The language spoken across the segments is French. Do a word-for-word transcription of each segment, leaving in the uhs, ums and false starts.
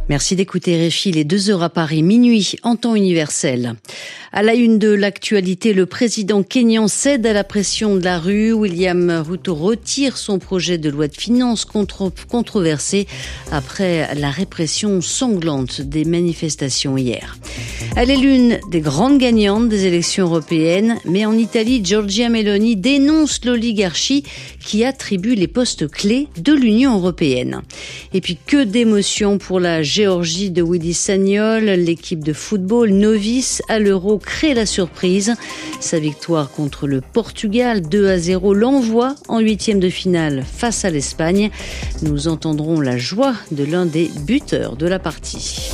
Merci d'écouter R F I, les deux heures à Paris, minuit en temps universel. À la une de l'actualité, le président kényan cède à la pression de la rue. William Ruto retire son projet de loi de finances contre, controversé après la répression sanglante des manifestations hier. Elle est l'une des grandes gagnantes des élections européennes, mais en Italie, Giorgia Meloni dénonce l'oligarchie qui attribue les postes clés de l'Union européenne. Et puis que d'émotions pour la Géorgie de Willy Sagnol. L'équipe de football novice à l'Euro crée la surprise. Sa victoire contre le Portugal deux à zéro l'envoie en huitième de finale face à l'Espagne. Nous entendrons la joie de l'un des buteurs de la partie.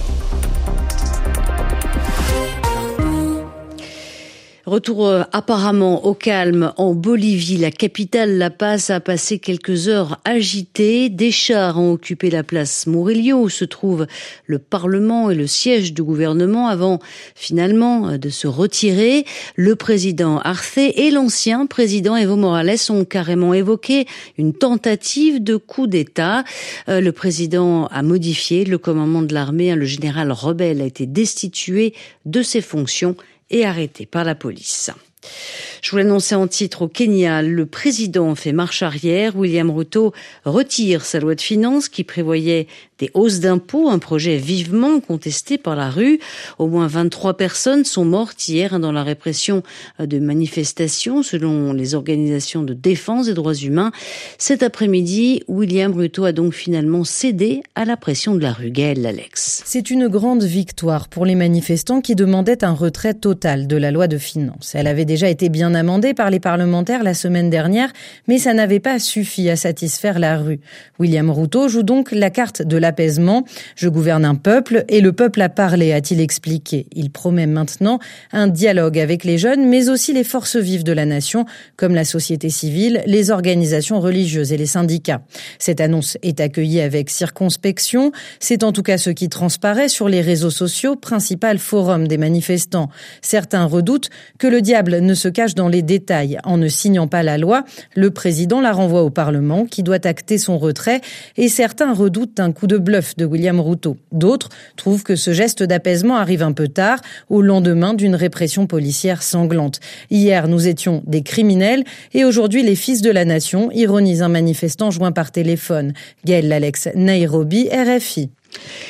Retour euh, apparemment au calme en Bolivie. La capitale La Paz a passé quelques heures agitées. Des chars ont occupé la place Murillo où se trouve le Parlement et le siège du gouvernement avant finalement de se retirer. Le président Arce et l'ancien président Evo Morales ont carrément évoqué une tentative de coup d'État. Euh, le président a modifié le commandement de l'armée. Le général rebelle a été destitué de ses fonctions et arrêté par la police. Je vous l'annonçais en titre, au Kenya, le président fait marche arrière. William Ruto retire sa loi de finances qui prévoyait des hausses d'impôts, un projet vivement contesté par la rue. Au moins vingt-trois personnes sont mortes hier dans la répression de manifestations selon les organisations de défense des droits humains. Cet après-midi, William Ruto a donc finalement cédé à la pression de la rue. Gaëlle Alex. C'est une grande victoire pour les manifestants qui demandaient un retrait total de la loi de finances. Elle avait déjà été bien amendée par les parlementaires la semaine dernière, mais ça n'avait pas suffi à satisfaire la rue. William Ruto joue donc la carte de l'apaisement. Je gouverne un peuple et le peuple a parlé, a-t-il expliqué. Il promet maintenant un dialogue avec les jeunes, mais aussi les forces vives de la nation, comme la société civile, les organisations religieuses et les syndicats. Cette annonce est accueillie avec circonspection. C'est en tout cas ce qui transparaît sur les réseaux sociaux, principal forum des manifestants. Certains redoutent que le diable ne se cache dans les détails. En ne signant pas la loi, le président la renvoie au Parlement qui doit acter son retrait et certains redoutent un coup de bluff de William Ruto. D'autres trouvent que ce geste d'apaisement arrive un peu tard, au lendemain d'une répression policière sanglante. Hier, nous étions des criminels et aujourd'hui, les fils de la nation, ironise un manifestant joint par téléphone. Gaëlle Alex, Nairobi, R F I.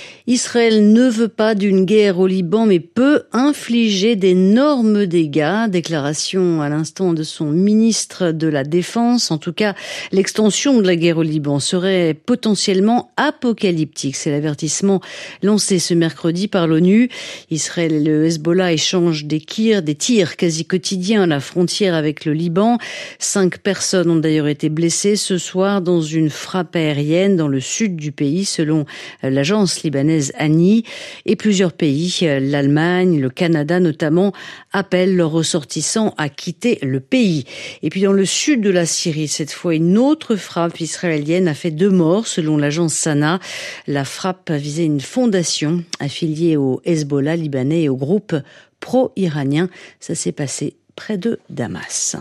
Israël ne veut pas d'une guerre au Liban, mais peut infliger d'énormes dégâts. Déclaration à l'instant de son ministre de la Défense. En tout cas, l'extension de la guerre au Liban serait potentiellement apocalyptique. C'est l'avertissement lancé ce mercredi par l'ONU. Israël et le Hezbollah échangent des tirs, des tirs quasi quotidiens à la frontière avec le Liban. Cinq personnes ont d'ailleurs été blessées ce soir dans une frappe aérienne dans le sud du pays, selon l'agence libanaise Annie, et plusieurs pays, l'Allemagne, le Canada notamment, appellent leurs ressortissants à quitter le pays. Et puis dans le sud de la Syrie, cette fois, une autre frappe israélienne a fait deux morts selon l'agence Sana. La frappe a visé une fondation affiliée au Hezbollah libanais et au groupe pro-iranien. Ça s'est passé près de Damas.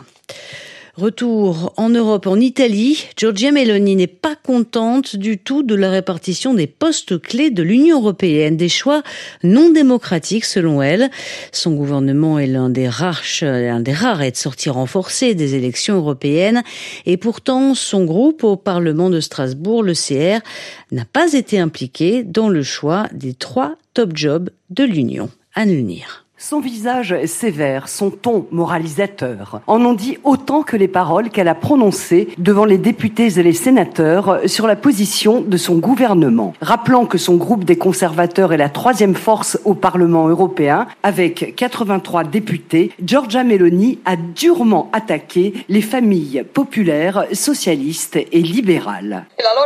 Retour en Europe, en Italie, Giorgia Meloni n'est pas contente du tout de la répartition des postes clés de l'Union européenne, des choix non démocratiques selon elle. Son gouvernement est l'un des rares, l'un des rares à être sorti renforcé des élections européennes et pourtant son groupe au Parlement de Strasbourg, le C R, n'a pas été impliqué dans le choix des trois top jobs de l'Union. Anne Lunir. Son visage sévère, son ton moralisateur en ont dit autant que les paroles qu'elle a prononcées devant les députés et les sénateurs sur la position de son gouvernement. Rappelant que son groupe des conservateurs est la troisième force au Parlement européen, avec quatre-vingt-trois députés, Giorgia Meloni a durement attaqué les familles populaires, socialistes et libérales.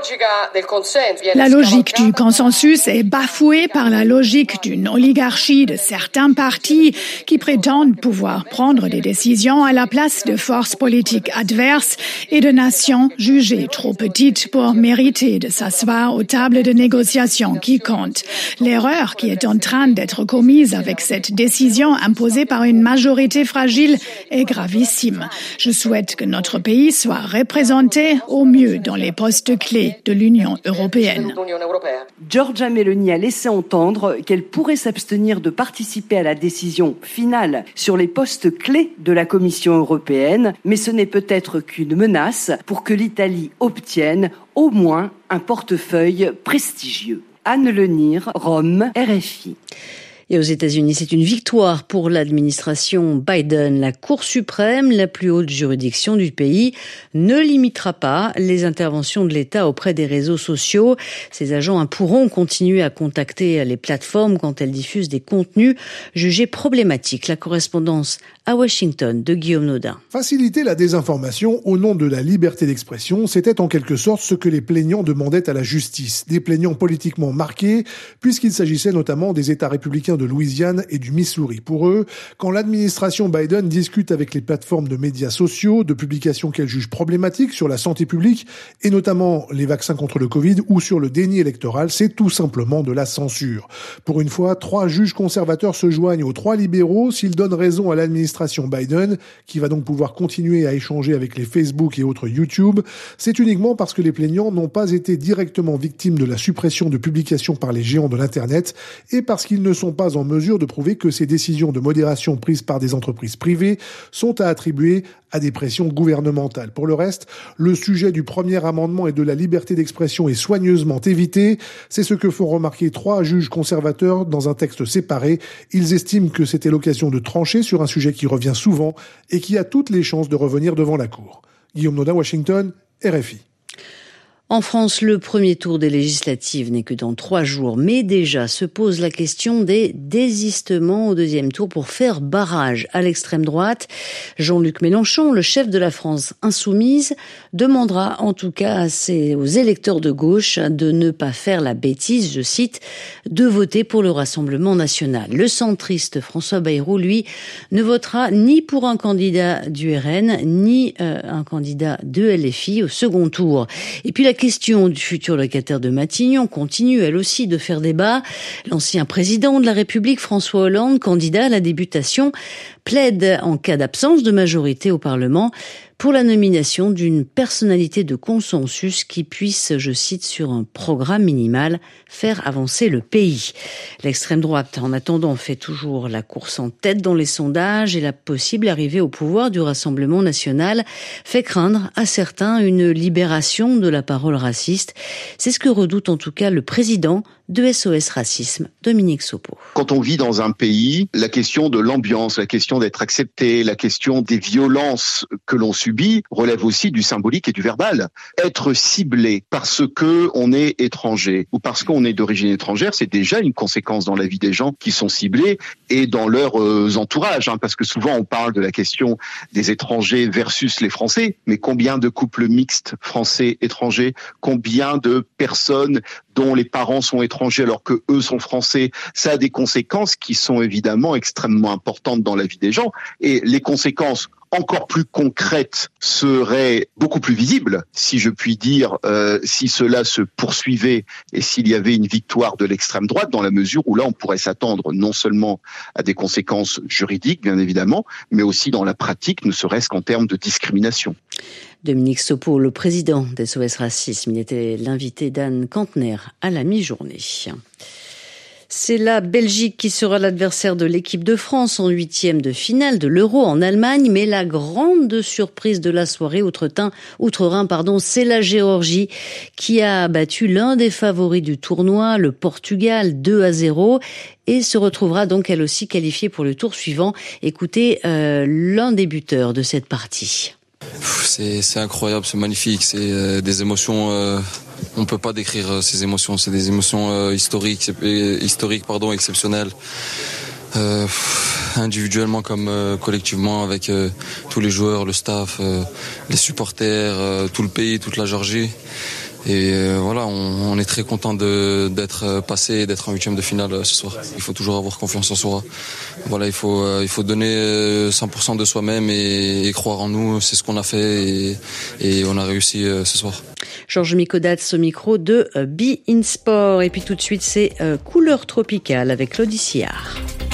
La logique du consensus est bafouée par la logique d'une oligarchie de certains partis partis qui prétendent pouvoir prendre des décisions à la place de forces politiques adverses et de nations jugées trop petites pour mériter de s'asseoir aux tables de négociation qui comptent. L'erreur qui est en train d'être commise avec cette décision imposée par une majorité fragile est gravissime. Je souhaite que notre pays soit représenté au mieux dans les postes clés de l'Union européenne. Giorgia Meloni a laissé entendre qu'elle pourrait s'abstenir de participer à la décision finale sur les postes clés de la Commission européenne, mais ce n'est peut-être qu'une menace pour que l'Italie obtienne au moins un portefeuille prestigieux. Anne Lenir, Rome, R F I. Et aux États-Unis, c'est une victoire pour l'administration Biden. La Cour suprême, la plus haute juridiction du pays, ne limitera pas les interventions de l'État auprès des réseaux sociaux. Ces agents pourront continuer à contacter les plateformes quand elles diffusent des contenus jugés problématiques. La correspondance à Washington de Guillaume Naudin. Faciliter la désinformation au nom de la liberté d'expression, c'était en quelque sorte ce que les plaignants demandaient à la justice. Des plaignants politiquement marqués, puisqu'il s'agissait notamment des États républicains de Louisiane et du Missouri. Pour eux, quand l'administration Biden discute avec les plateformes de médias sociaux, de publications qu'elle juge problématiques sur la santé publique, et notamment les vaccins contre le Covid ou sur le déni électoral, c'est tout simplement de la censure. Pour une fois, trois juges conservateurs se joignent aux trois libéraux s'ils donnent raison à l'administration Biden, qui va donc pouvoir continuer à échanger avec les Facebook et autres YouTube. C'est uniquement parce que les plaignants n'ont pas été directement victimes de la suppression de publications par les géants de l'Internet et parce qu'ils ne sont pas en mesure de prouver que ces décisions de modération prises par des entreprises privées sont à attribuer à des pressions gouvernementales. Pour le reste, le sujet du premier amendement et de la liberté d'expression est soigneusement évité. C'est ce que font remarquer trois juges conservateurs dans un texte séparé. Ils estiment que c'était l'occasion de trancher sur un sujet qui revient souvent et qui a toutes les chances de revenir devant la Cour. Guillaume Naudin, Washington, R F I. En France, le premier tour des législatives n'est que dans trois jours, mais déjà se pose la question des désistements au deuxième tour pour faire barrage à l'extrême droite. Jean-Luc Mélenchon, le chef de la France insoumise, demandera en tout cas à ses, aux électeurs de gauche de ne pas faire la bêtise, je cite, de voter pour le Rassemblement national. Le centriste François Bayrou, lui, ne votera ni pour un candidat du R N, ni euh, un candidat de L F I au second tour. Et puis la La question du futur locataire de Matignon continue, elle aussi, de faire débat. L'ancien président de la République, François Hollande, candidat à la députation, plaide en cas d'absence de majorité au Parlement pour la nomination d'une personnalité de consensus qui puisse, je cite, sur un programme minimal, faire avancer le pays. L'extrême droite, en attendant, fait toujours la course en tête dans les sondages et la possible arrivée au pouvoir du Rassemblement national fait craindre à certains une libération de la parole raciste. C'est ce que redoute en tout cas le président de S O S Racisme, Dominique Sopo. Quand on vit dans un pays, la question de l'ambiance, la question d'être accepté, la question des violences que l'on subit relève aussi du symbolique et du verbal. Être ciblé parce que on est étranger ou parce qu'on est d'origine étrangère, c'est déjà une conséquence dans la vie des gens qui sont ciblés et dans leurs euh, entourages, hein, parce que souvent on parle de la question des étrangers versus les Français, mais combien de couples mixtes français-étrangers, combien de personnes dont les parents sont étrangers alors que eux sont français, ça a des conséquences qui sont évidemment extrêmement importantes dans la vie des gens. Et les conséquences encore plus concrètes seraient beaucoup plus visibles, si je puis dire, euh, si cela se poursuivait et s'il y avait une victoire de l'extrême droite, dans la mesure où là on pourrait s'attendre non seulement à des conséquences juridiques, bien évidemment, mais aussi dans la pratique, ne serait-ce qu'en termes de discrimination. Dominique Sopo, le président d'S O S Racisme, il était l'invité d'Anne Kantner à la mi-journée. C'est la Belgique qui sera l'adversaire de l'équipe de France en huitième de finale de l'Euro en Allemagne, mais la grande surprise de la soirée outre-Rhin, pardon, c'est la Géorgie qui a battu l'un des favoris du tournoi, le Portugal, deux à zéro, et se retrouvera donc elle aussi qualifiée pour le tour suivant. Écoutez euh, l'un des buteurs de cette partie. C'est, c'est incroyable, c'est magnifique, c'est euh, des émotions, euh, on peut pas décrire euh, ces émotions, c'est des émotions euh, historiques, euh, historiques pardon, exceptionnelles, euh, individuellement comme euh, collectivement avec euh, tous les joueurs, le staff, euh, les supporters, euh, tout le pays, toute la Géorgie. Et euh, voilà, on, on est très content de, d'être passé et d'être en huitième de finale ce soir. Il faut toujours avoir confiance en soi. Voilà, il faut, euh, il faut donner cent pour cent de soi-même et, et croire en nous. C'est ce qu'on a fait et, et on a réussi euh, ce soir. Georges Mikodats au micro de Be In Sport. Et puis tout de suite, c'est euh, Couleur Tropicale avec Claude Sillard.